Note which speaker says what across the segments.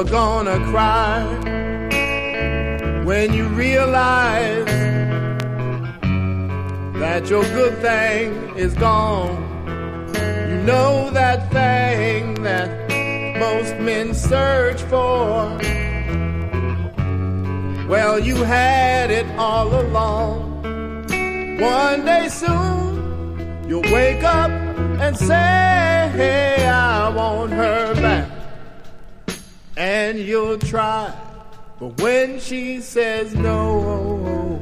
Speaker 1: You're gonna cry when you realize that your good thing is gone. You know that thing that most men search for. Well, you had it all along. One day soon you'll wake up and say, hey, I want her back. And you'll try, but when she says no,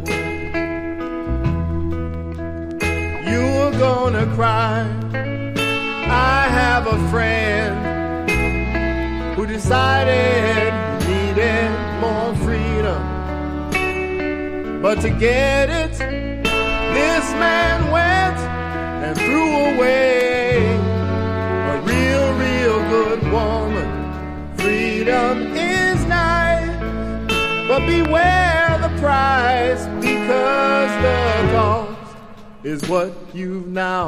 Speaker 1: you're gonna cry. I have a friend who decided he needed more freedom, but to get it, this man went and threw away a real good woman. Freedom is nice, but beware the price, because the cost is what you've now